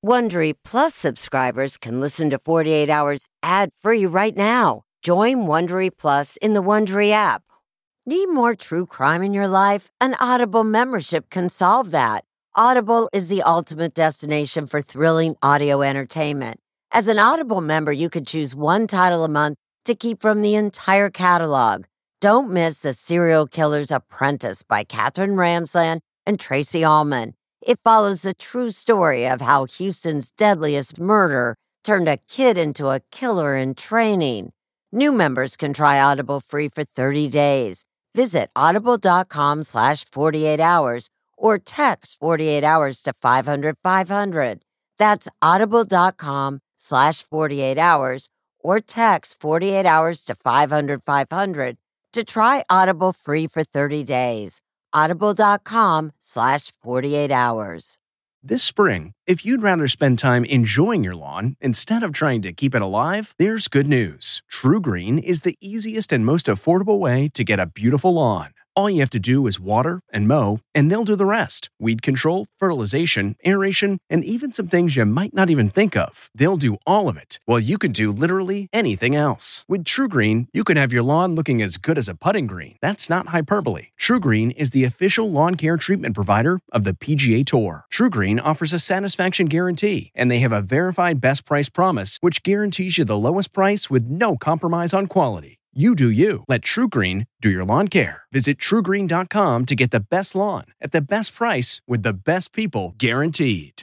Wondery Plus subscribers can listen to 48 Hours ad-free right now. Join Wondery Plus in the Wondery app. Need more true crime in your life? An Audible membership can solve that. Audible is the ultimate destination for thrilling audio entertainment. As an Audible member, you can choose one title a month to keep from the entire catalog. Don't miss The Serial Killer's Apprentice by Katherine Ramsland and Tracy Ullman. It follows the true story of how Houston's deadliest murder turned a kid into a killer in training. New members can try Audible free for 30 days. Visit audible.com/48 hours or text 48 hours to 500-500. That's audible.com/48 hours or text 48 hours to 500-500 to try Audible free for 30 days. Audible.com/48 hours. This spring, if you'd rather spend time enjoying your lawn instead of trying to keep it alive, there's good news. True Green is the easiest and most affordable way to get a beautiful lawn. All you have to do is water and mow, and they'll do the rest. Weed control, fertilization, aeration, and even some things you might not even think of. They'll do all of it, while you can do literally anything else. With True Green, you can have your lawn looking as good as a putting green. That's not hyperbole. True Green is the official lawn care treatment provider of the PGA Tour. True Green offers a satisfaction guarantee, and they have a verified best price promise, which guarantees you the lowest price with no compromise on quality. You do you. Let True Green do your lawn care. Visit TrueGreen.com to get the best lawn at the best price with the best people guaranteed.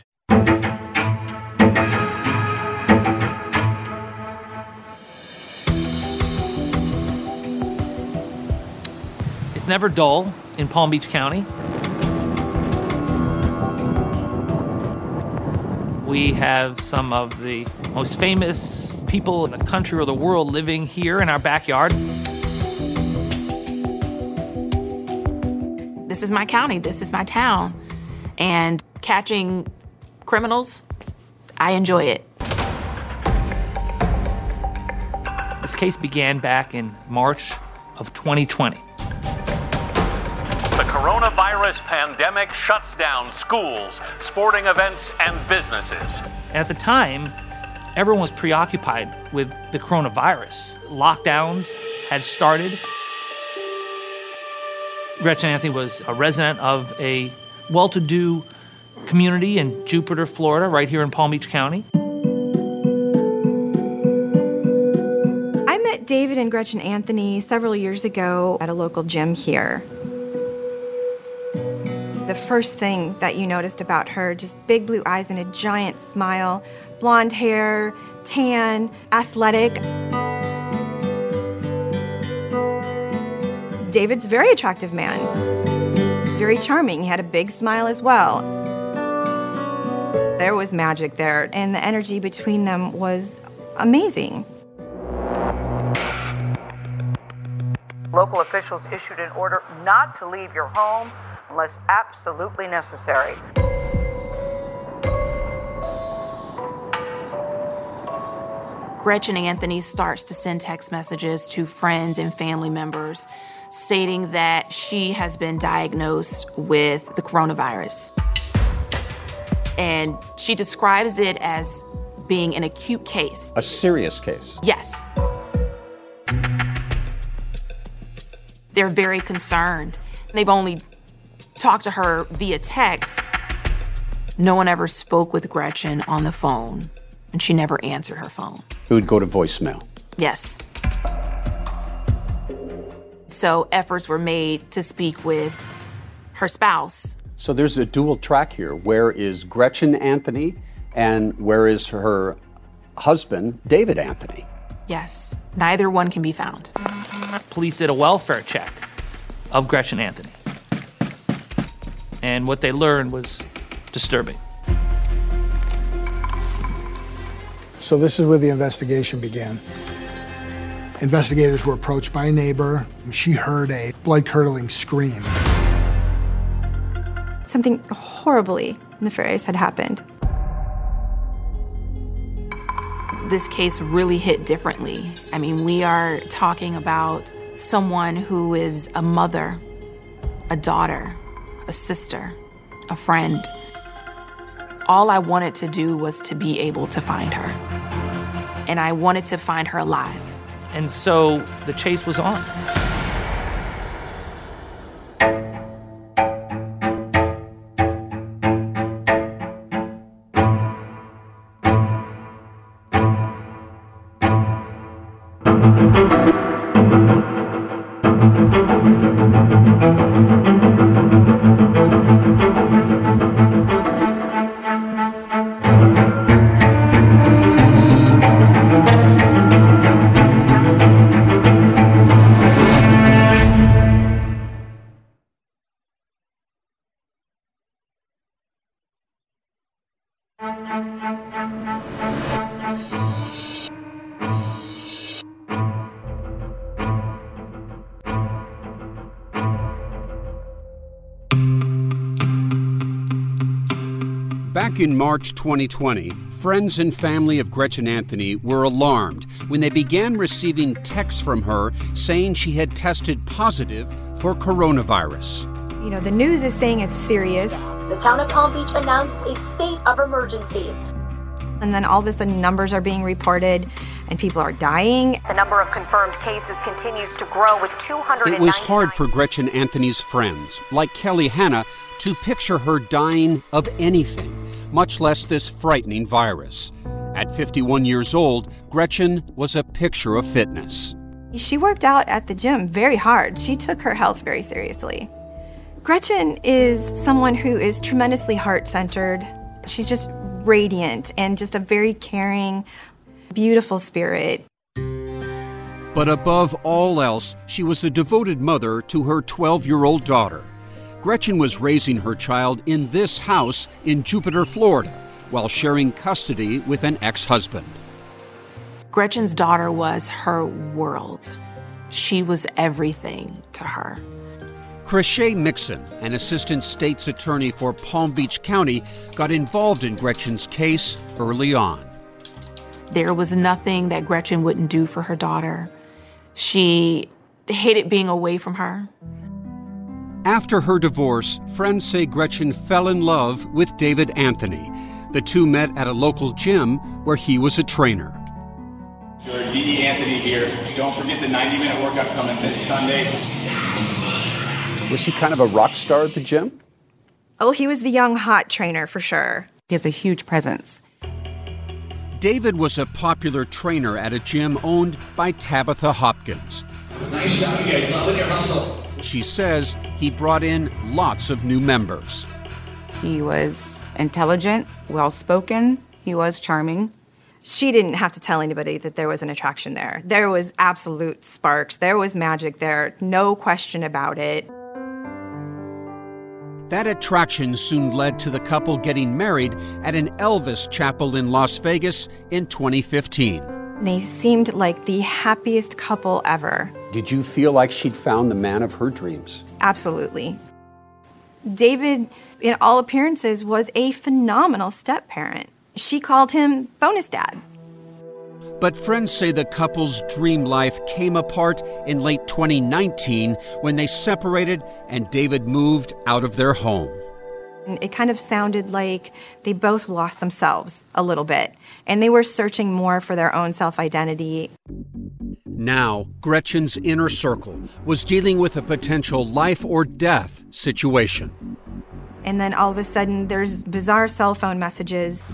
It's never dull in Palm Beach County. We have some of the most famous people in the country or the world living here in our backyard. This is my county, this is my town. And catching criminals, I enjoy it. This case began back in March of 2020. The coronavirus pandemic shuts down schools, sporting events, and businesses. At the time, everyone was preoccupied with the coronavirus. Lockdowns had started. Gretchen Anthony was a resident of a well-to-do community in Jupiter, Florida, right here in Palm Beach County. I met David and Gretchen Anthony several years ago at a local gym here. The first thing that you noticed about her, just big blue eyes and a giant smile, blonde hair, tan, athletic. David's a very attractive man, very charming. He had a big smile as well. There was magic there, and the energy between them was amazing. Local officials issued an order not to leave your home unless absolutely necessary. Gretchen Anthony starts to send text messages to friends and family members stating that she has been diagnosed with the coronavirus. And she describes it as being an acute case. A serious case? Yes. They're very concerned. They've only talked to her via text. No one ever spoke with Gretchen on the phone, and she never answered her phone. It would go to voicemail. Yes. So efforts were made to speak with her spouse. So there's a dual track here. Where is Gretchen Anthony and where is her husband, David Anthony? Yes, neither one can be found. Police did a welfare check of Gretchen Anthony. And what they learned was disturbing. So this is where the investigation began. Investigators were approached by a neighbor. She heard a blood-curdling scream. Something horribly nefarious had happened. This case really hit differently. I mean, we are talking about someone who is a mother, a daughter, a sister, a friend. All I wanted to do was to be able to find her. And I wanted to find her alive. And so the chase was on. Back in March 2020, friends and family of Gretchen Anthony were alarmed when they began receiving texts from her saying she had tested positive for coronavirus. You know, the news is saying it's serious. The town of Palm Beach announced a state of emergency. And then all of a sudden numbers are being reported and people are dying. The number of confirmed cases continues to grow with 200. It was hard for Gretchen Anthony's friends, like Kelly Hanna, to picture her dying of anything, much less this frightening virus. At 51 years old, Gretchen was a picture of fitness. She worked out at the gym very hard. She took her health very seriously. Gretchen is someone who is tremendously heart-centered. She's just radiant and just a very caring, beautiful spirit. But above all else, she was a devoted mother to her 12-year-old daughter. Gretchen was raising her child in this house in Jupiter, Florida, while sharing custody with an ex-husband. Gretchen's daughter was her world. She was everything to her. Krishay Mixon, an assistant state's attorney for Palm Beach County, got involved in Gretchen's case early on. There was nothing that Gretchen wouldn't do for her daughter. She hated being away from her. After her divorce, friends say Gretchen fell in love with David Anthony. The two met at a local gym where he was a trainer. D.E. Anthony here. Don't forget the 90-minute workout coming this Sunday. Was he kind of a rock star at the gym? Oh, he was the young, hot trainer for sure. He has a huge presence. David was a popular trainer at a gym owned by Tabitha Hopkins. Nice job, you guys. Loving your hustle. She says he brought in lots of new members. He was intelligent, well-spoken. He was charming. She didn't have to tell anybody that there was an attraction there. There was absolute sparks. There was magic there. No question about it. That attraction soon led to the couple getting married at an Elvis chapel in Las Vegas in 2015. They seemed like the happiest couple ever. Did you feel like she'd found the man of her dreams? Absolutely. David, in all appearances, was a phenomenal step-parent. She called him bonus dad. But friends say the couple's dream life came apart in late 2019 when they separated and David moved out of their home. It kind of sounded like they both lost themselves a little bit, and they were searching more for their own self-identity. Now, Gretchen's inner circle was dealing with a potential life or death situation. And then all of a sudden, there's bizarre cell phone messages.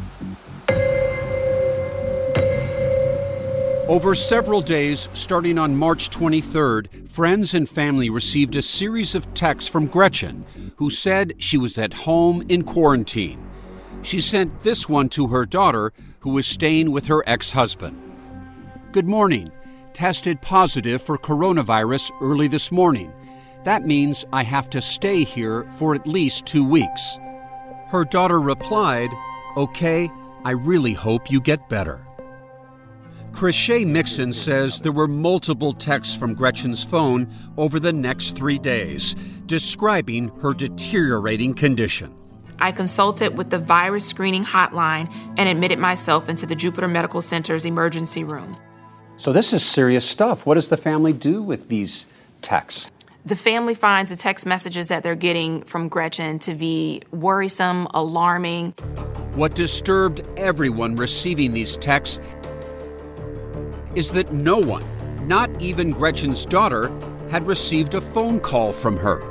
Over several days, starting on March 23rd, friends and family received a series of texts from Gretchen, who said she was at home in quarantine. She sent this one to her daughter, who was staying with her ex-husband. Good morning. Tested positive for coronavirus early this morning. That means I have to stay here for at least 2 weeks. Her daughter replied, "Okay, I really hope you get better." Krishay Mixon says there were multiple texts from Gretchen's phone over the next 3 days describing her deteriorating condition. I consulted with the virus screening hotline and admitted myself into the Jupiter Medical Center's emergency room. So this is serious stuff. What does the family do with these texts? The family finds the text messages that they're getting from Gretchen to be worrisome, alarming. What disturbed everyone receiving these texts is that no one, not even Gretchen's daughter, had received a phone call from her.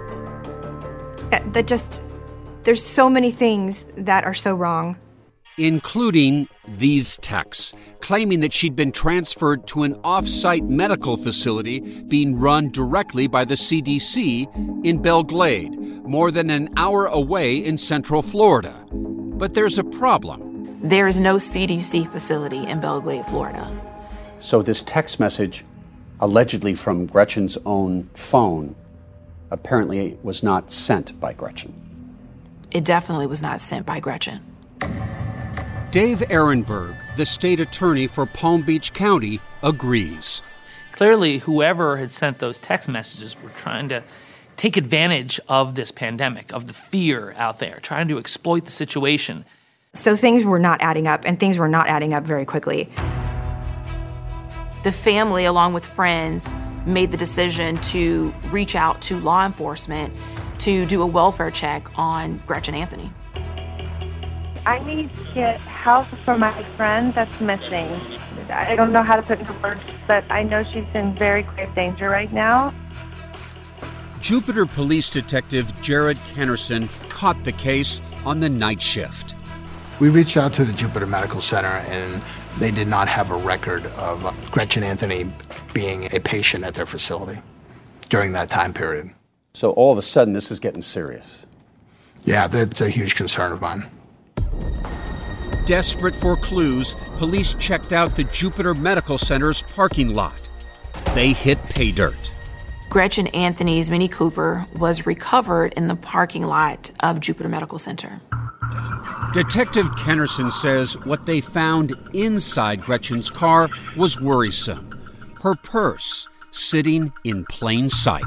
There's so many things that are so wrong. Including these texts, claiming that she'd been transferred to an off-site medical facility being run directly by the CDC in Belle Glade, more than an hour away in Central Florida. But there's a problem. There is no CDC facility in Belle Glade, Florida. So this text message, allegedly from Gretchen's own phone, apparently was not sent by Gretchen. It definitely was not sent by Gretchen. Dave Ehrenberg, the state attorney for Palm Beach County, agrees. Clearly, whoever had sent those text messages were trying to take advantage of this pandemic, of the fear out there, trying to exploit the situation. So things were not adding up, and things were not adding up very quickly. The family, along with friends, made the decision to reach out to law enforcement to do a welfare check on Gretchen Anthony. I need to get help for my friend that's missing. I don't know how to put into words, but I know she's in very grave danger right now. Jupiter Police Detective Jared Kennerson caught the case on the night shift. We reached out to the Jupiter Medical Center, and they did not have a record of Gretchen Anthony being a patient at their facility during that time period. So all of a sudden, this is getting serious. Yeah, that's a huge concern of mine. Desperate for clues, police checked out the Jupiter Medical Center's parking lot. They hit pay dirt. Gretchen Anthony's Mini Cooper was recovered in the parking lot of Jupiter Medical Center. Detective Kennerson says what they found inside Gretchen's car was worrisome. Her purse sitting in plain sight.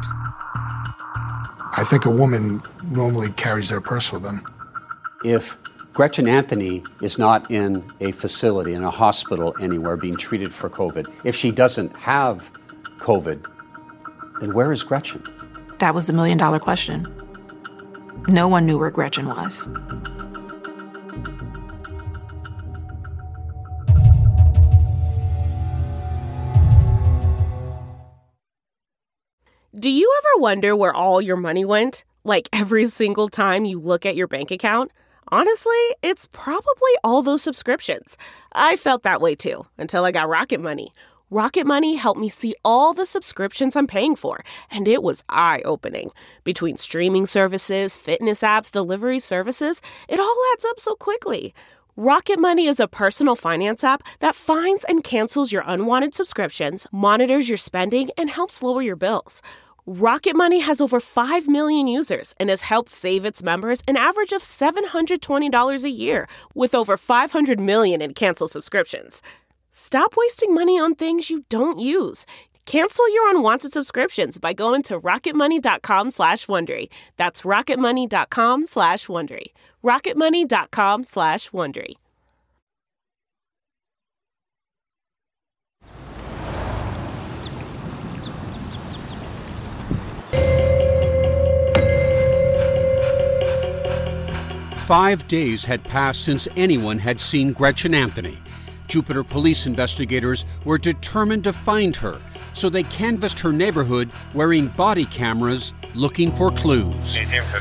I think a woman normally carries their purse with them. If Gretchen Anthony is not in a facility, in a hospital anywhere being treated for COVID, if she doesn't have COVID, then where is Gretchen? That was the million-dollar question. No one knew where Gretchen was. Do you ever wonder where all your money went? Like every single time you look at your bank account? Honestly, it's probably all those subscriptions. I felt that way too, until I got Rocket Money. Rocket Money helped me see all the subscriptions I'm paying for, and it was eye-opening. Between streaming services, fitness apps, delivery services, it all adds up so quickly. Rocket Money is a personal finance app that finds and cancels your unwanted subscriptions, monitors your spending, and helps lower your bills. Rocket Money has over 5 million users and has helped save its members an average of $720 a year, with over 500 million in canceled subscriptions. Stop wasting money on things you don't use. Cancel your unwanted subscriptions by going to rocketmoney.com/Wondery. That's rocketmoney.com/Wondery. rocketmoney.com/Wondery. Five days had passed since anyone had seen Gretchen Anthony. Jupiter police investigators were determined to find her, so they canvassed her neighborhood wearing body cameras looking for clues.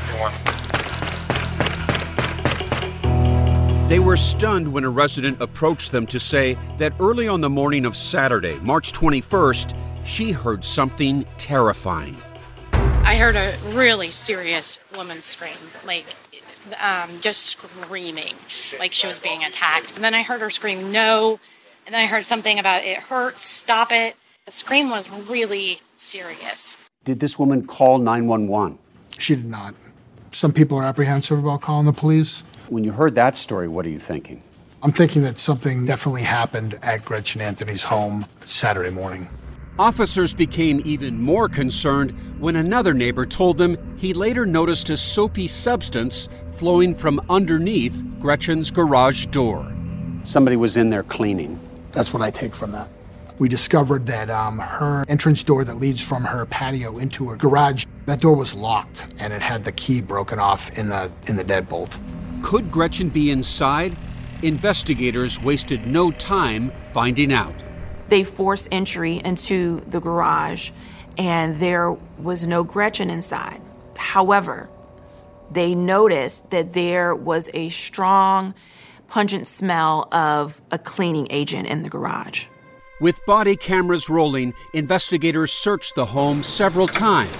1851. They were stunned when a resident approached them to say that early on the morning of Saturday, March 21st, she heard something terrifying. I heard a really serious woman scream, just screaming, like she was being attacked. And then I heard her scream, "No." And then I heard something about, "It hurts, stop it." The scream was really serious. Did this woman call 911? She did not. Some people are apprehensive about calling the police. When you heard that story, what are you thinking? I'm thinking that something definitely happened at Gretchen Anthony's home Saturday morning. Officers became even more concerned when another neighbor told them he later noticed a soapy substance flowing from underneath Gretchen's garage door. Somebody was in there cleaning. That's what I take from that. We discovered that her entrance door that leads from her patio into her garage, that door was locked, and it had the key broken off in the deadbolt. Could Gretchen be inside Investigators wasted no time finding out. They forced entry into the garage, and there was no Gretchen inside. However, they noticed that there was a strong, pungent smell of a cleaning agent in the garage. With body cameras rolling, investigators searched the home several times.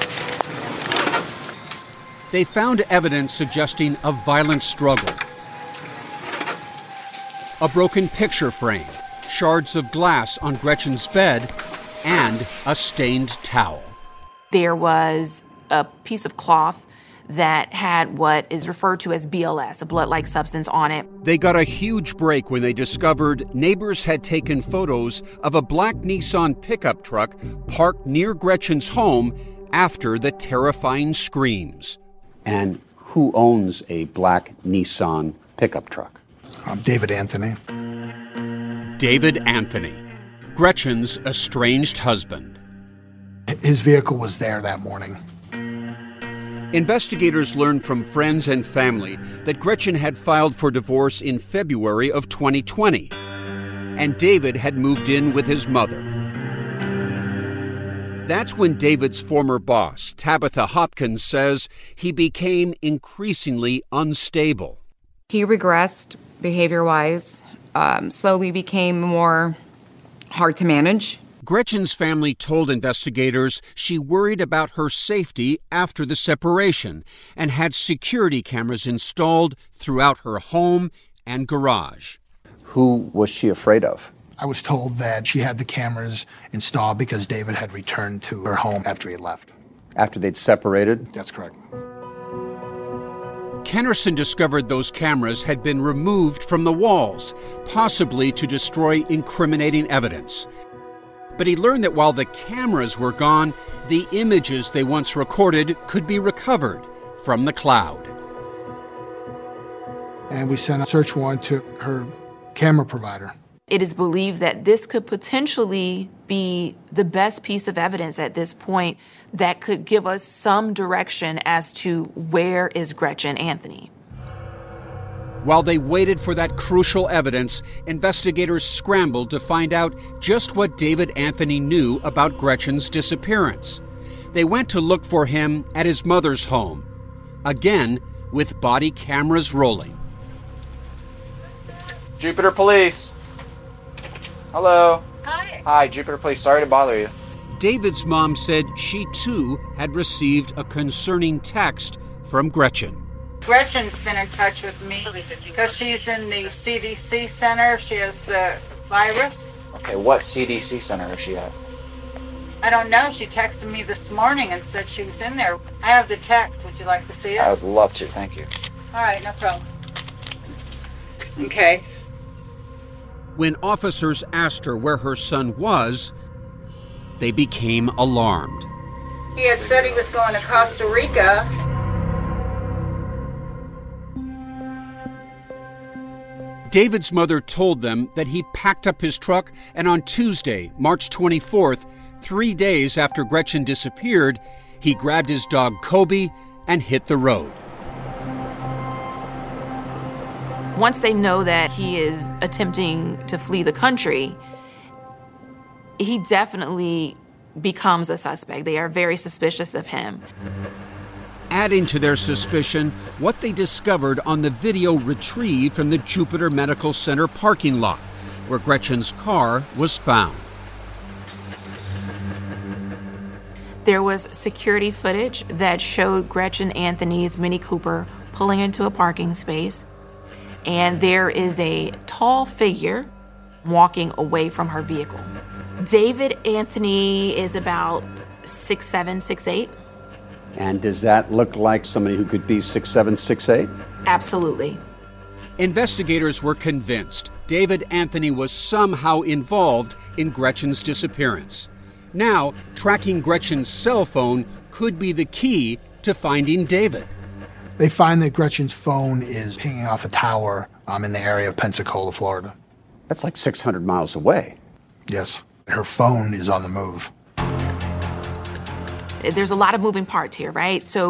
They found evidence suggesting a violent struggle. A broken picture frame, shards of glass on Gretchen's bed, and a stained towel. There was a piece of cloth that had what is referred to as BLS, a blood-like substance, on it. They got a huge break when they discovered neighbors had taken photos of a black Nissan pickup truck parked near Gretchen's home after the terrifying screams. And who owns a black Nissan pickup truck? David Anthony. David Anthony, Gretchen's estranged husband. His vehicle was there that morning. Investigators learned from friends and family that Gretchen had filed for divorce in February of 2020, and David had moved in with his mother. That's when David's former boss, Tabitha Hopkins, says he became increasingly unstable. He regressed behavior-wise, slowly became more hard to manage. Gretchen's family told investigators she worried about her safety after the separation and had security cameras installed throughout her home and garage. Who was she afraid of? I was told that she had the cameras installed because David had returned to her home after he left. After they'd separated? That's correct. Kennerson discovered those cameras had been removed from the walls, possibly to destroy incriminating evidence. But he learned that while the cameras were gone, the images they once recorded could be recovered from the cloud. And we sent a search warrant to her camera provider. It is believed that this could potentially be the best piece of evidence at this point that could give us some direction as to where is Gretchen Anthony. While they waited for that crucial evidence, investigators scrambled to find out just what David Anthony knew about Gretchen's disappearance. They went to look for him at his mother's home, again with body cameras rolling. Jupiter Police. Hello. Hi. Hi, Jupiter Police. Sorry to bother you. David's mom said she too had received a concerning text from Gretchen. Gretchen's been in touch with me because she's in the CDC center. She has the virus. Okay, what CDC center is she at? I don't know. She texted me this morning and said she was in there. I have the text. Would you like to see it? I would love to, thank you. All right, no problem. Okay. When officers asked her where her son was, they became alarmed. He had said he was going to Costa Rica. David's mother told them that he packed up his truck and on Tuesday, March 24th, 3 days after Gretchen disappeared, he grabbed his dog Kobe and hit the road. Once they know that he is attempting to flee the country, he definitely becomes a suspect. They are very suspicious of him. Adding to their suspicion, what they discovered on the video retrieved from the Jupiter Medical Center parking lot, where Gretchen's car was found. There was security footage that showed Gretchen Anthony's Mini Cooper pulling into a parking space, and there is a tall figure walking away from her vehicle. David Anthony is about 6'7", 6'8". And does that look like somebody who could be 6'7", 6'8"? Absolutely. Investigators were convinced David Anthony was somehow involved in Gretchen's disappearance. Now, tracking Gretchen's cell phone could be the key to finding David. They find that Gretchen's phone is hanging off a tower in the area of Pensacola, Florida. That's like 600 miles away. Yes. Her phone is on the move. There's a lot of moving parts here, right? So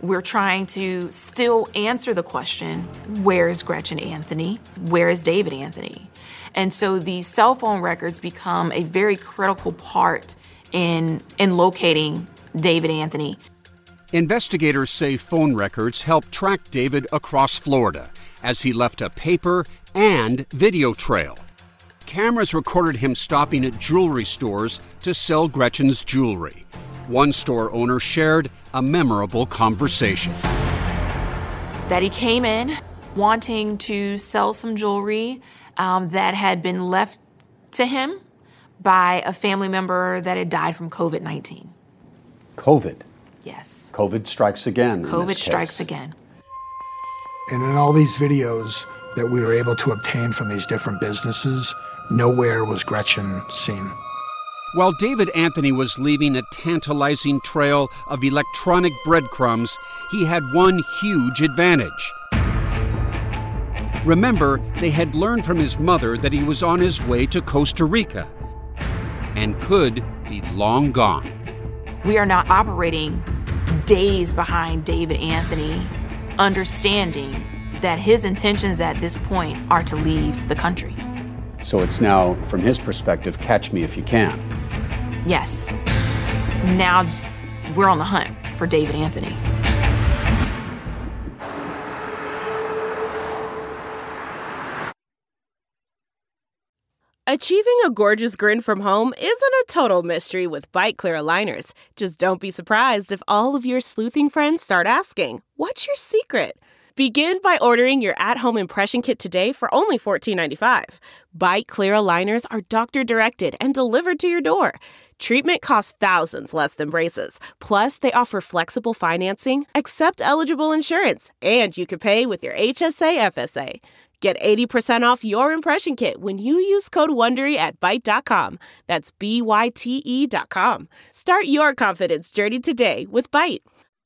we're trying to still answer the question, where is Gretchen Anthony? Where is David Anthony? And so these cell phone records become a very critical part in locating David Anthony. Investigators say phone records helped track David across Florida as he left a paper and video trail. Cameras recorded him stopping at jewelry stores to sell Gretchen's jewelry. One store owner shared a memorable conversation. That he came in wanting to sell some jewelry that had been left to him by a family member that had died from COVID-19. COVID? Yes. COVID strikes again. COVID strikes again. And in all these videos that we were able to obtain from these different businesses, nowhere was Gretchen seen. While David Anthony was leaving a tantalizing trail of electronic breadcrumbs, he had one huge advantage. Remember, they had learned from his mother that he was on his way to Costa Rica and could be long gone. We are now operating days behind David Anthony, understanding that his intentions at this point are to leave the country. So it's now, from his perspective, catch me if you can. Yes. Now we're on the hunt for David Anthony. Achieving a gorgeous grin from home isn't a total mystery with Byte Clear aligners. Just don't be surprised if all of your sleuthing friends start asking, what's your secret? Begin by ordering your at-home impression kit today for only $14.95. Byte Clear aligners are doctor-directed and delivered to your door. Treatment costs thousands less than braces. Plus, they offer flexible financing, accept eligible insurance, and you can pay with your HSA FSA. Get 80% off your impression kit when you use code WONDERY at Byte.com. That's BYTE.com. Start your confidence journey today with Byte.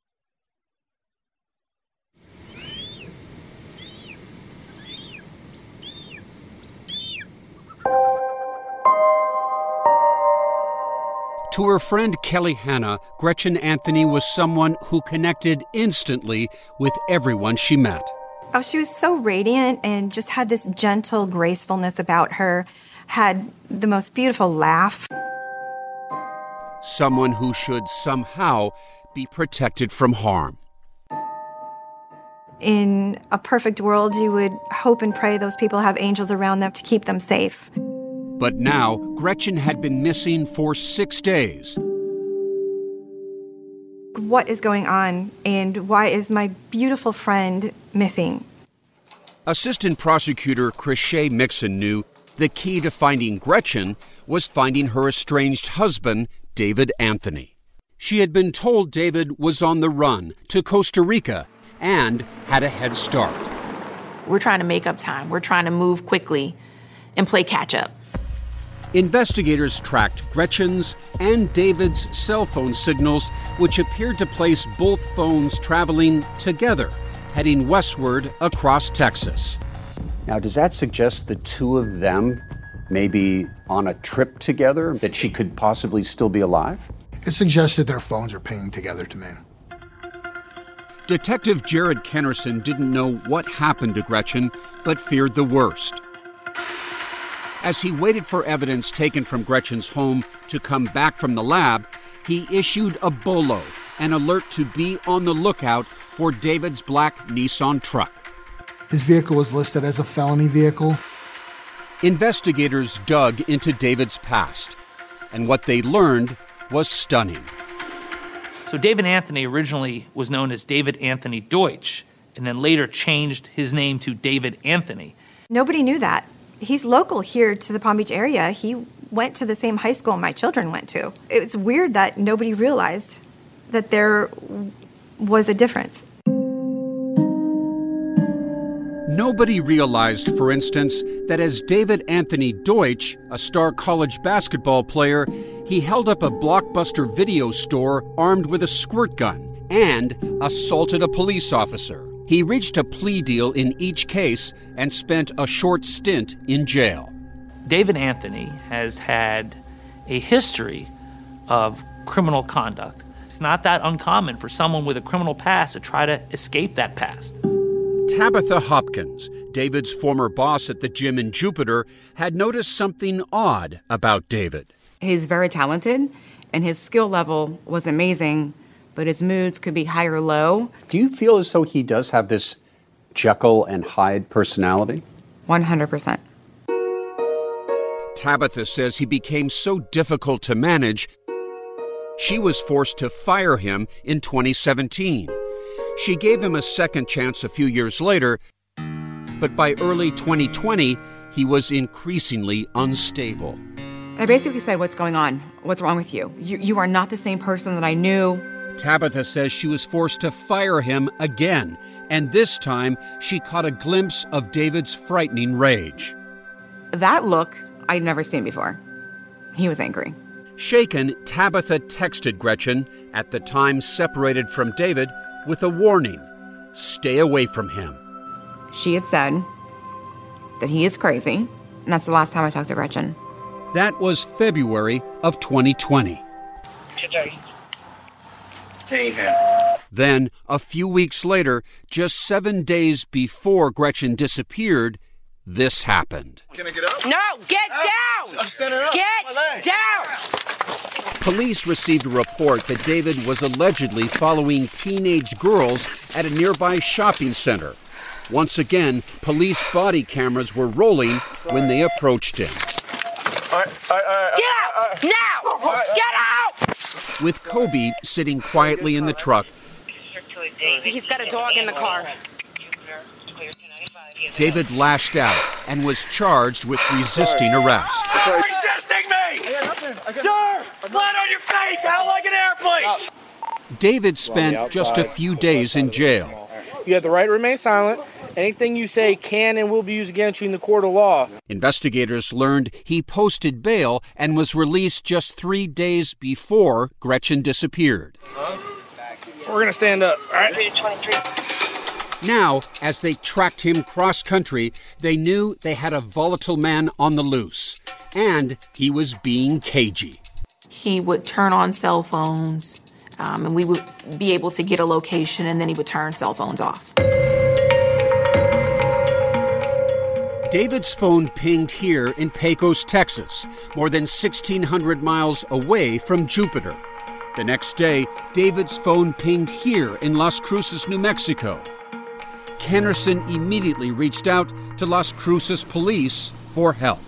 To her friend Kelly Hanna, Gretchen Anthony was someone who connected instantly with everyone she met. Oh, she was so radiant and just had this gentle gracefulness about her, had the most beautiful laugh. Someone who should somehow be protected from harm. In a perfect world, you would hope and pray those people have angels around them to keep them safe. But now, Gretchen had been missing for 6 days. What is going on, and why is my beautiful friend missing? Assistant Prosecutor Krishay Mixon knew the key to finding Gretchen was finding her estranged husband, David Anthony. She had been told David was on the run to Costa Rica and had a head start. We're trying to make up time. We're trying to move quickly and play catch-up. Investigators tracked Gretchen's and David's cell phone signals, which appeared to place both phones traveling together, heading westward across Texas. Now, does that suggest the two of them may be on a trip together, that she could possibly still be alive? It suggests that their phones are pinging together to me. Detective Jared Kennerson didn't know what happened to Gretchen, but feared the worst. As he waited for evidence taken from Gretchen's home to come back from the lab, he issued a BOLO, an alert to be on the lookout for David's black Nissan truck. His vehicle was listed as a felony vehicle. Investigators dug into David's past, and what they learned was stunning. So David Anthony originally was known as David Anthony Deutsch, and then later changed his name to David Anthony. Nobody knew that. He's local here to the Palm Beach area. He went to the same high school my children went to. It's weird that nobody realized that there was a difference. Nobody realized, for instance, that as David Anthony Deutsch, a star college basketball player, he held up a Blockbuster video store armed with a squirt gun and assaulted a police officer. He reached a plea deal in each case and spent a short stint in jail. David Anthony has had a history of criminal conduct It's not that uncommon for someone with a criminal past to try to escape that past. Tabitha Hopkins, David's former boss at the gym in Jupiter, had noticed something odd about David. He's very talented, and his skill level was amazing, but his moods could be high or low. Do you feel as though he does have this Jekyll and Hyde personality? 100%. Tabitha says he became so difficult to manage, she was forced to fire him in 2017. She gave him a second chance a few years later, but by early 2020, he was increasingly unstable. I basically said, "What's going on? What's wrong with you? You are not the same person that I knew." Tabitha says she was forced to fire him again, and this time she caught a glimpse of David's frightening rage. That look I'd never seen before. He was angry. Shaken, Tabitha texted Gretchen, at the time separated from David, with a warning: stay away from him. She had said that he is crazy, and that's the last time I talked to Gretchen. That was February of 2020. Then, a few weeks later, just 7 days before Gretchen disappeared, this happened. Can I get up? No, get down! I'm standing up. Get down! Police received a report that David was allegedly following teenage girls at a nearby shopping center. Once again, police body cameras were rolling when they approached him. Get out! Now! Get out! With Kobe sitting quietly in the truck, He's got a dog in the car. David lashed out and was charged with resisting arrest. Resisting me! Sir! Flat on your face! Out like an airplane! David spent just a few days in jail. You have the right to remain silent. Anything you say can and will be used against you in the court of law. Investigators learned he posted bail and was released just 3 days before Gretchen disappeared. We're going to stand up, all right? Now, as they tracked him cross-country, they knew they had a volatile man on the loose, and he was being cagey. He would turn on cell phones, and we would be able to get a location, and then he would turn cell phones off. David's phone pinged here in Pecos, Texas, more than 1,600 miles away from Jupiter. The next day, David's phone pinged here in Las Cruces, New Mexico. Kennerson immediately reached out to Las Cruces police for help.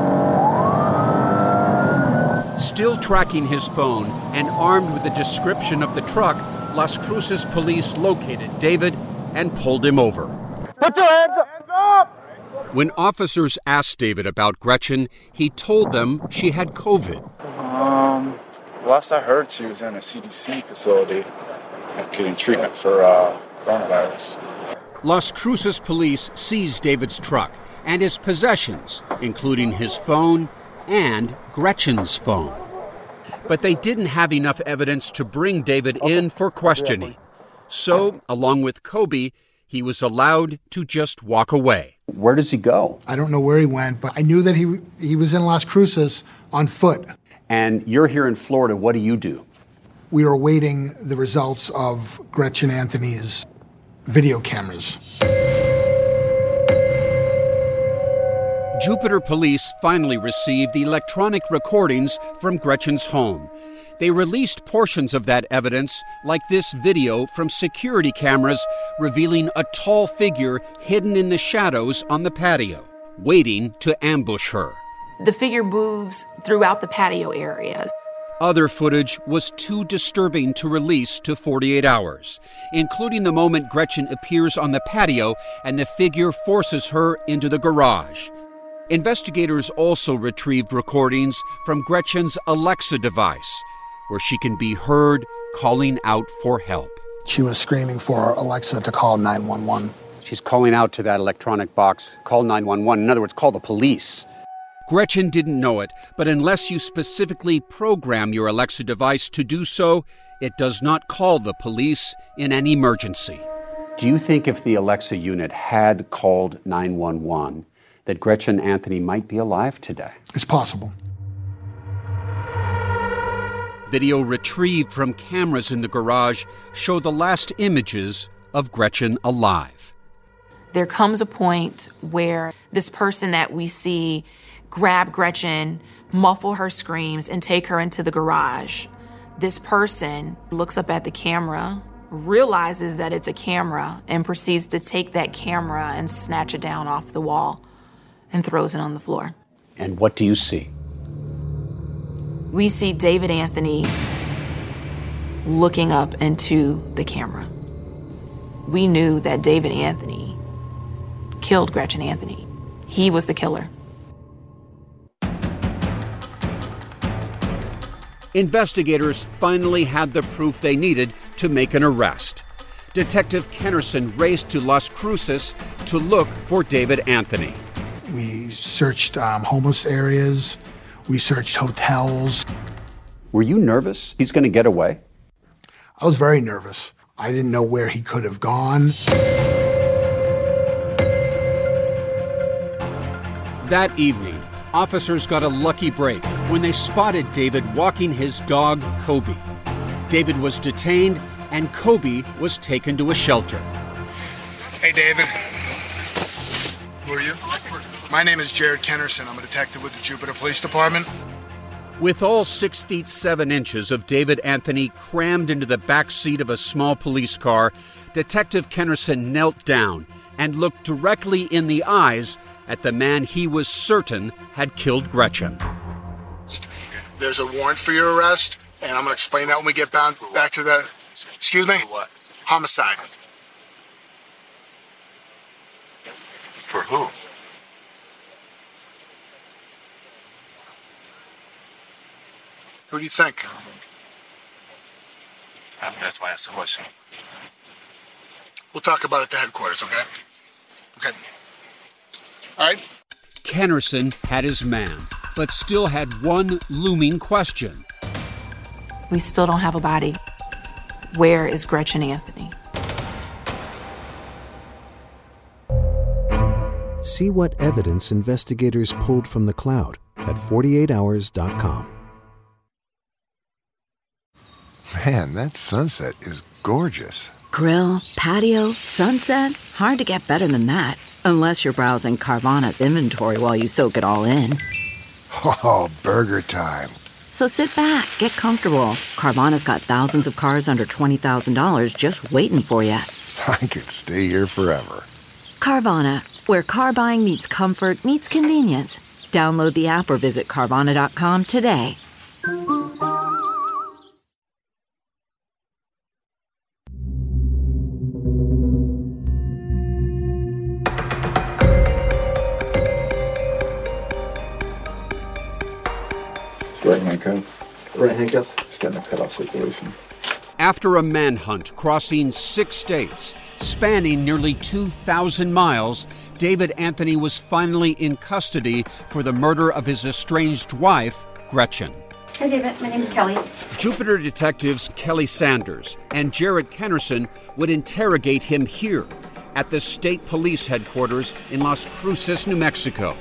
Still tracking his phone and armed with a description of the truck, Las Cruces police located David and pulled him over. Put your hands up! When officers asked David about Gretchen, he told them she had COVID. Last I heard, she was in a CDC facility getting treatment for coronavirus. Las Cruces police seized David's truck and his possessions, including his phone and Gretchen's phone. But they didn't have enough evidence to bring David in for questioning. So, along with Kobe, he was allowed to just walk away. Where does he go? I don't know where he went, but I knew that he was in Las Cruces on foot. And you're here in Florida. What do you do? We are awaiting the results of Gretchen Anthony's video cameras. Jupiter police finally received the electronic recordings from Gretchen's home. They released portions of that evidence, like this video from security cameras revealing a tall figure hidden in the shadows on the patio, waiting to ambush her. The figure moves throughout the patio areas. Other footage was too disturbing to release to 48 hours, including the moment Gretchen appears on the patio and the figure forces her into the garage. Investigators also retrieved recordings from Gretchen's Alexa device, where she can be heard calling out for help. She was screaming for Alexa to call 911. She's calling out to that electronic box, call 911. In other words, call the police. Gretchen didn't know it, but unless you specifically program your Alexa device to do so, it does not call the police in an emergency. Do you think if the Alexa unit had called 911, that Gretchen Anthony might be alive today? It's possible. Video retrieved from cameras in the garage show the last images of Gretchen alive. There comes a point where this person that we see grab Gretchen, muffle her screams, and take her into the garage. This person looks up at the camera, realizes that it's a camera, and proceeds to take that camera and snatch it down off the wall and throws it on the floor. And what do you see? We see David Anthony looking up into the camera. We knew that David Anthony killed Gretchen Anthony. He was the killer. Investigators finally had the proof they needed to make an arrest. Detective Kennerson raced to Las Cruces to look for David Anthony. We searched homeless areas. We searched hotels. Were you nervous he's going to get away? I was very nervous. I didn't know where he could have gone. That evening, officers got a lucky break when they spotted David walking his dog, Kobe. David was detained and Kobe was taken to a shelter. Hey, David. Who are you? My name is Jared Kennerson. I'm a detective with the Jupiter Police Department. With all 6 feet 7 inches of David Anthony crammed into the back seat of a small police car, Detective Kennerson knelt down and looked directly in the eyes at the man he was certain had killed Gretchen. There's a warrant for your arrest, and I'm going to explain that when we get back to the... Excuse me? For what? Homicide. For who? Who do you think? That's why I asked the question. We'll talk about it at the headquarters, okay? Okay. All right? Kennerson had his man, but still had one looming question. We still don't have a body. Where is Gretchen Anthony? See what evidence investigators pulled from the cloud at 48hours.com. Man, that sunset is gorgeous. Grill, patio, sunset. Hard to get better than that. Unless you're browsing Carvana's inventory while you soak it all in. Oh, burger time. So sit back, get comfortable. Carvana's got thousands of cars under $20,000 just waiting for you. I could stay here forever. Carvana, where car buying meets comfort meets convenience. Download the app or visit Carvana.com today. Right handcuff. Right handcuff. Just getting a cut-off situation. After a manhunt crossing 6 states, spanning nearly 2,000 miles, David Anthony was finally in custody for the murder of his estranged wife, Gretchen. Hi, David. My name is Kelly. Jupiter detectives Kelly Sanders and Jared Kennerson would interrogate him here at the state police headquarters in Las Cruces, New Mexico.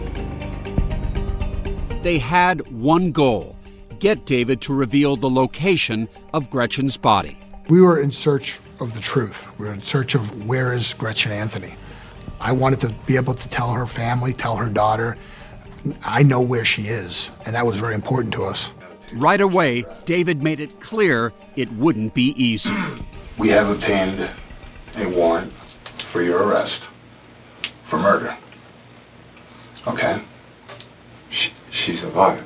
They had one goal: get David to reveal the location of Gretchen's body. We were in search of the truth. We were in search of where is Gretchen Anthony. I wanted to be able to tell her family, tell her daughter, I know where she is, and that was very important to us. Right away, David made it clear it wouldn't be easy. We have obtained a warrant for your arrest for murder. Okay? She's alive.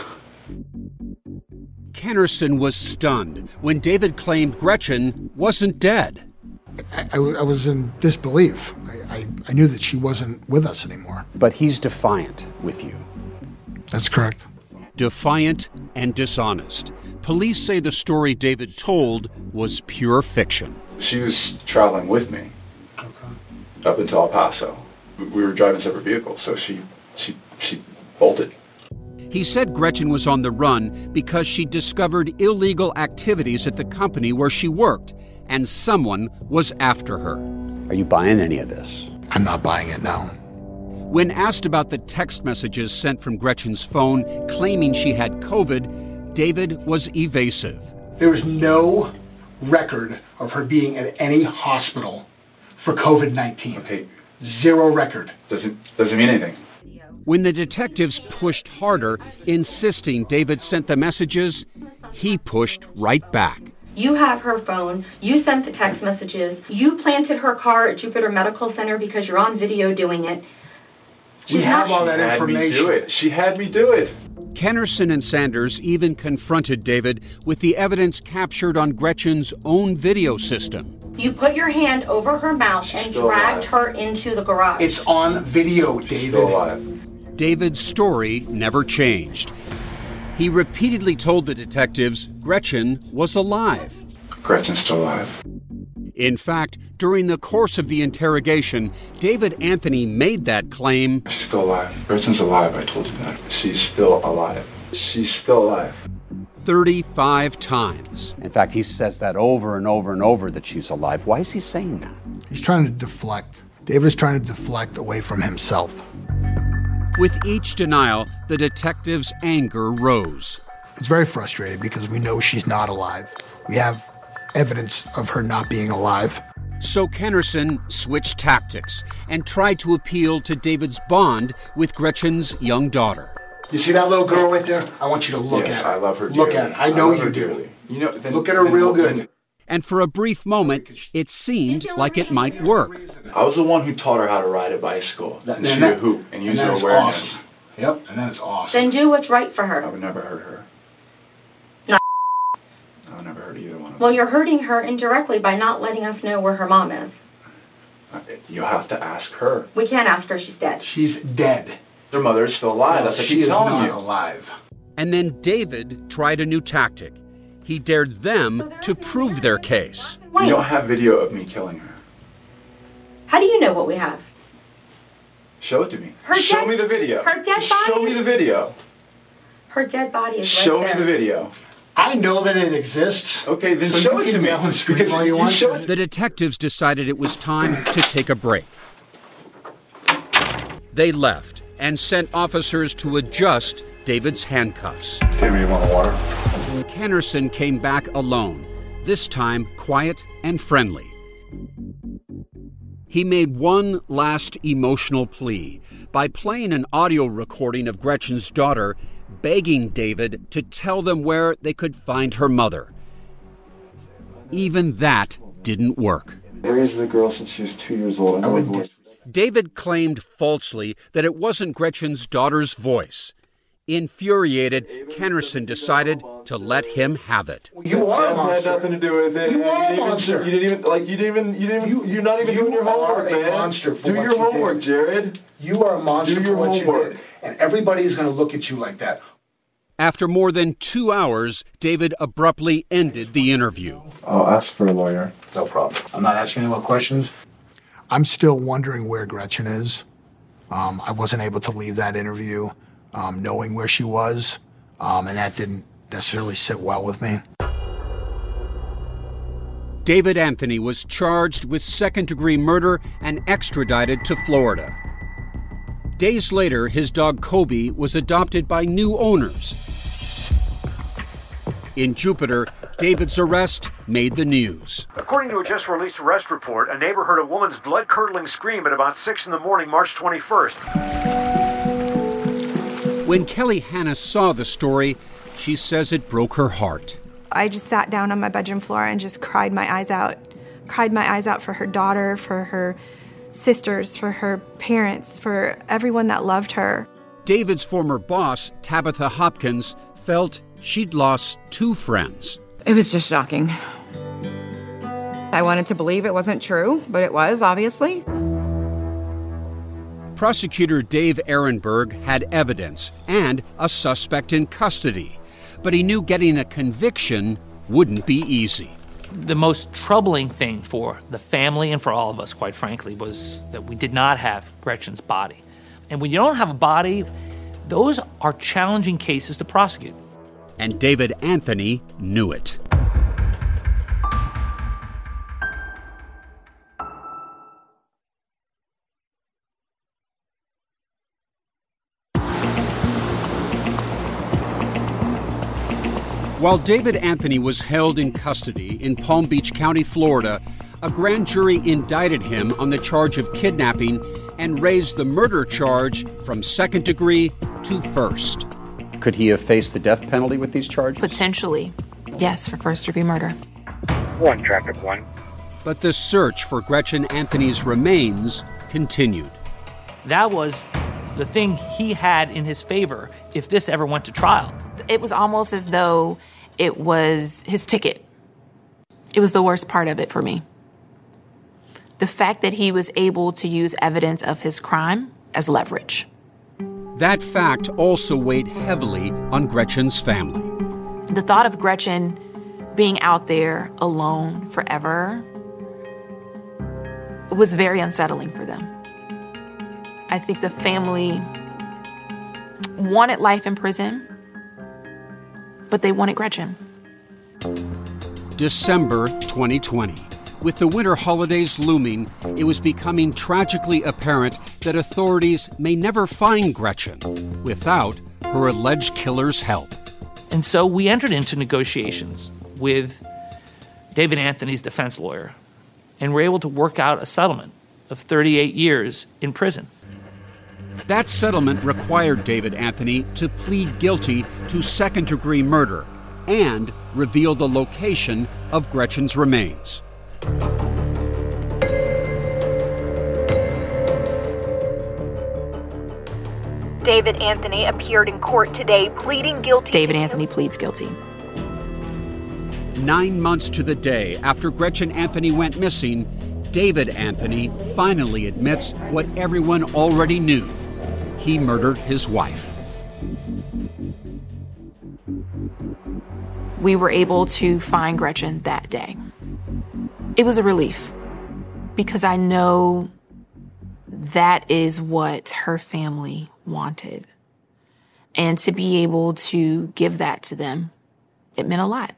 Kennerson was stunned when David claimed Gretchen wasn't dead. I was in disbelief. I knew that she wasn't with us anymore. But he's defiant with you. That's correct. Defiant and dishonest. Police say the story David told was pure fiction. She was traveling with me up until El Paso. We were driving separate vehicles, so she bolted. He said Gretchen was on the run because she discovered illegal activities at the company where she worked, and someone was after her. Are you buying any of this? I'm not buying it now. When asked about the text messages sent from Gretchen's phone claiming she had COVID, David was evasive. There was no record of her being at any hospital for COVID-19. Okay. Zero record. Doesn't mean anything. When the detectives pushed harder, insisting David sent the messages, he pushed right back. You have her phone. You sent the text messages. You planted her car at Jupiter Medical Center because you're on video doing it. We have all that information. She had me do it. Kennerson and Sanders even confronted David with the evidence captured on Gretchen's own video system. You put your hand over her mouth and dragged her into the garage. It's on video, David. Still alive. David's story never changed. He repeatedly told the detectives Gretchen was alive. Gretchen's still alive. In fact, during the course of the interrogation, David Anthony made that claim. She's still alive. Gretchen's alive, I told you that. She's still alive. She's still alive. 35 times. In fact, he says that over and over and over that she's alive. Why is he saying that? He's trying to deflect. David is trying to deflect away from himself. With each denial, the detectives' anger rose. It's very frustrating because we know she's not alive. We have evidence of her not being alive. So Kennerson switched tactics and tried to appeal to David's bond with Gretchen's young daughter. You see that little girl right there? I want you to look at her. I love her dearly. Look at her. I know you do. You know, look at her real good. And for a brief moment, it seemed like it might work. I was the one who taught her how to ride a bicycle and shoot a hoop and use her awareness. Awesome. Yep, and that's awesome. Then do what's right for her. I would never hurt her. No. I would never hurt either one of them. Well, you're hurting her indirectly by not letting us know where her mom is. You'll have to ask her. We can't ask her. She's dead. She's dead. Their mother is still alive. That's what she is telling not you. alive. And then David tried a new tactic. He dared them to prove their case. You don't have video of me killing her. How do you know what we have? Show it to me. Show me the video. Her dead body. Show me the video. Her dead body is right Show there. me the video. I know that it exists. Okay, then so show it to me. Because the detectives decided it was time to take a break. They left and sent officers to adjust David's handcuffs. David, you want water? Kennerson came back alone, this time quiet and friendly. He made one last emotional plea by playing an audio recording of Gretchen's daughter begging David to tell them where they could find her mother. Even that didn't work. I raised the girl since she was 2 years old. David claimed falsely that it wasn't Gretchen's daughter's voice. Infuriated, Kennerson decided to let him have it. You are a monster. Had nothing to do with it. You are a monster. You're not even doing your homework, man. Monster for do what your you homework, did. Jared. You are a monster do your for what homework. you did. And everybody's going to look at you like that. After more than 2 hours, David abruptly ended the interview. I'll ask for a lawyer. No problem. I'm not asking any more questions. I'm still wondering where Gretchen is. I wasn't able to leave that interview knowing where she was, and that didn't necessarily sit well with me. David Anthony was charged with second-degree murder and extradited to Florida. Days later, his dog Kobe was adopted by new owners. In Jupiter, David's arrest made the news. According to a just-released arrest report, a neighbor heard a woman's blood-curdling scream at about 6 in the morning, March 21st. When Kelly Hanna saw the story, she says it broke her heart. I just sat down on my bedroom floor and just cried my eyes out. Cried my eyes out for her daughter, for her sisters, for her parents, for everyone that loved her. David's former boss, Tabitha Hopkins, felt she'd lost 2 friends. It was just shocking. I wanted to believe it wasn't true, but it was, obviously. Prosecutor Dave Ehrenberg had evidence and a suspect in custody, but he knew getting a conviction wouldn't be easy. The most troubling thing for the family and for all of us, quite frankly, was that we did not have Gretchen's body. And when you don't have a body, those are challenging cases to prosecute. And David Anthony knew it. While David Anthony was held in custody in Palm Beach County, Florida, a grand jury indicted him on the charge of kidnapping and raised the murder charge from second degree to first. Could he have faced the death penalty with these charges? Potentially, yes, for first-degree murder. 1 traffic 1. But the search for Gretchen Anthony's remains continued. That was the thing he had in his favor if this ever went to trial. It was almost as though it was his ticket. It was the worst part of it for me. The fact that he was able to use evidence of his crime as leverage. That fact also weighed heavily on Gretchen's family. The thought of Gretchen being out there alone forever was very unsettling for them. I think the family wanted life in prison, but they wanted Gretchen. December 2020. With the winter holidays looming, it was becoming tragically apparent that authorities may never find Gretchen without her alleged killer's help. And so we entered into negotiations with David Anthony's defense lawyer, and were able to work out a settlement of 38 years in prison. That settlement required David Anthony to plead guilty to second-degree murder and reveal the location of Gretchen's remains. David Anthony appeared in court today pleading guilty. David Anthony pleads guilty. 9 months to the day after Gretchen Anthony went missing, David Anthony finally admits what everyone already knew. He murdered his wife. We were able to find Gretchen that day. It was a relief because I know that is what her family wanted. And to be able to give that to them, it meant a lot.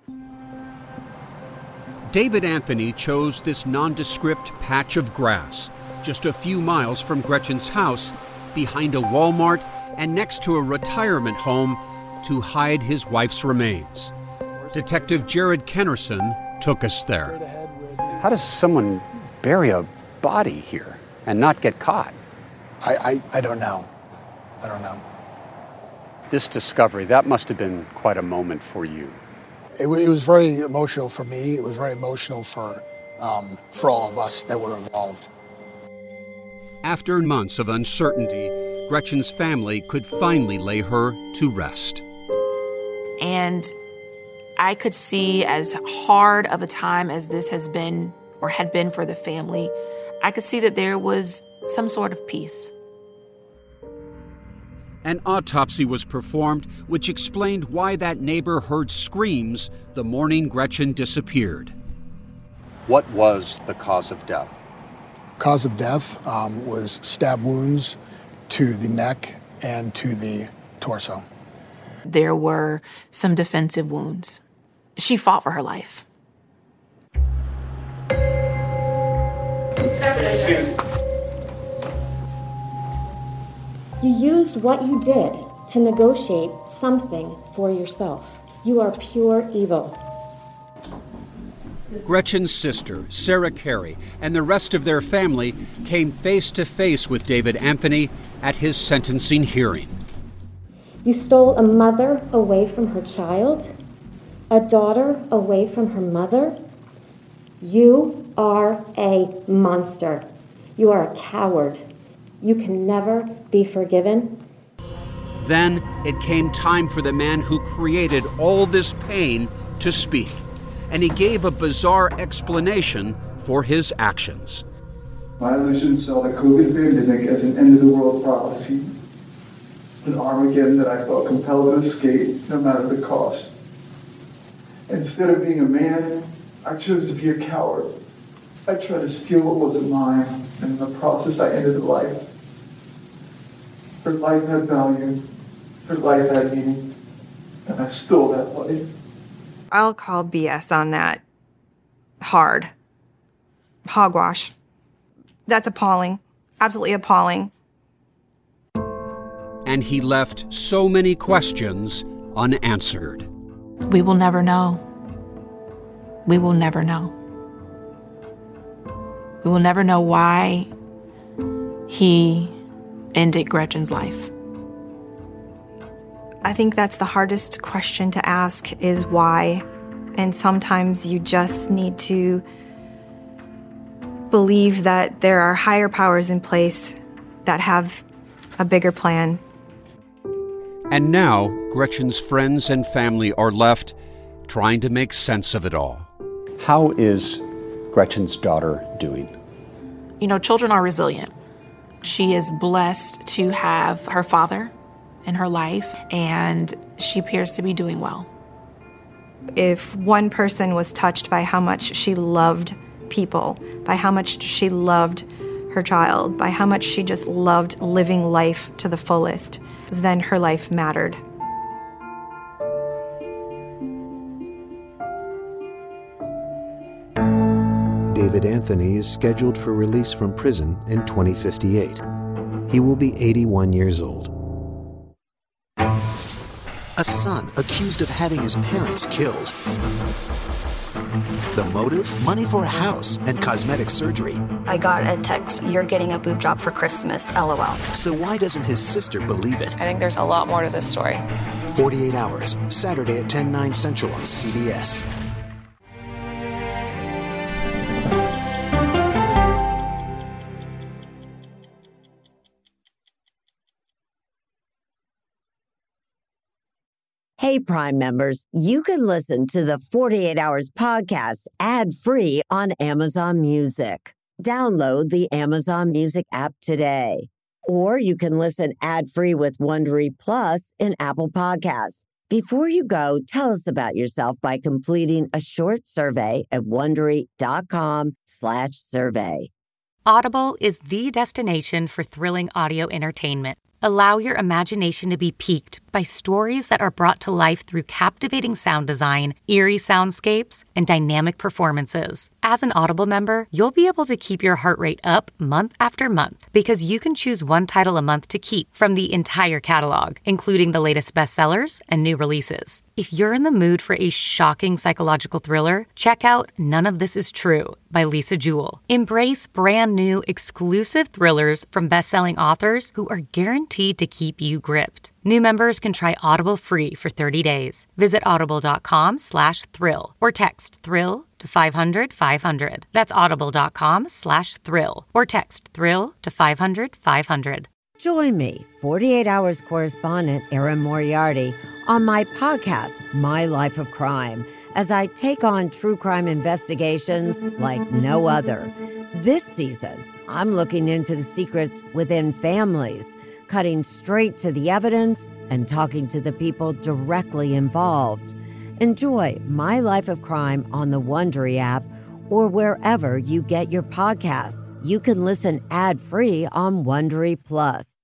David Anthony chose this nondescript patch of grass just a few miles from Gretchen's house, behind a Walmart and next to a retirement home, to hide his wife's remains. Detective Jared Kennerson took us there. How does someone bury a body here and not get caught? I don't know. I don't know. This discovery, that must have been quite a moment for you. It was very emotional for me. It was very emotional for all of us that were involved. After months of uncertainty, Gretchen's family could finally lay her to rest. And I could see, as hard of a time as this has been or had been for the family, I could see that there was some sort of peace. An autopsy was performed, which explained why that neighbor heard screams the morning Gretchen disappeared. What was the cause of death? Cause of death was stab wounds to the neck and to the torso. There were some defensive wounds. She fought for her life. You used what you did to negotiate something for yourself. You are pure evil. Gretchen's sister, Sarah Carey, and the rest of their family came face to face with David Anthony at his sentencing hearing. You stole a mother away from her child, a daughter away from her mother. You are a monster. You are a coward. You can never be forgiven. Then it came time for the man who created all this pain to speak, and he gave a bizarre explanation for his actions. My illusion saw the COVID pandemic as an end-of-the-world prophecy, an Armageddon that I felt compelled to escape no matter the cost. Instead of being a man, I chose to be a coward. I tried to steal what wasn't mine, and in the process I ended a life. Her life had value, her life had meaning, and I stole that life. I'll call BS on that. Hard. Hogwash. That's appalling. Absolutely appalling. And he left so many questions unanswered. We will never know. We will never know. We will never know why he ended Gretchen's life. I think that's the hardest question to ask, is why. And sometimes you just need to believe that there are higher powers in place that have a bigger plan. And now, Gretchen's friends and family are left trying to make sense of it all. How is Gretchen's daughter doing? You know, children are resilient. She is blessed to have her father in her life, and she appears to be doing well. If one person was touched by how much she loved people, by how much she loved her child, by how much she just loved living life to the fullest, then her life mattered. David Anthony is scheduled for release from prison in 2058. He will be 81 years old. A son accused of having his parents killed. The motive? Money for a house and cosmetic surgery. I got a text, "You're getting a boob job for Christmas, LOL." So why doesn't his sister believe it? I think there's a lot more to this story. 48 Hours, Saturday at 10/9 Central on CBS. Hey, Prime members, you can listen to the 48 Hours podcast ad-free on Amazon Music. Download the Amazon Music app today. Or you can listen ad-free with Wondery Plus in Apple Podcasts. Before you go, tell us about yourself by completing a short survey at Wondery.com/survey. Audible is the destination for thrilling audio entertainment. Allow your imagination to be piqued by stories that are brought to life through captivating sound design, eerie soundscapes, and dynamic performances. As an Audible member, you'll be able to keep your heart rate up month after month because you can choose one title a month to keep from the entire catalog, including the latest bestsellers and new releases. If you're in the mood for a shocking psychological thriller, check out None of This Is True by Lisa Jewell. Embrace brand new exclusive thrillers from best-selling authors who are guaranteed to keep you gripped. New members can try Audible free for 30 days. Visit audible.com/thrill or text thrill to 500-500. That's audible.com/thrill or text thrill to 500-500. Join me, 48 Hours correspondent Erin Moriarty, on my podcast, My Life of Crime, as I take on true crime investigations like no other. This season, I'm looking into the secrets within families, cutting straight to the evidence and talking to the people directly involved. Enjoy My Life of Crime on the Wondery app or wherever you get your podcasts. You can listen ad-free on Wondery Plus.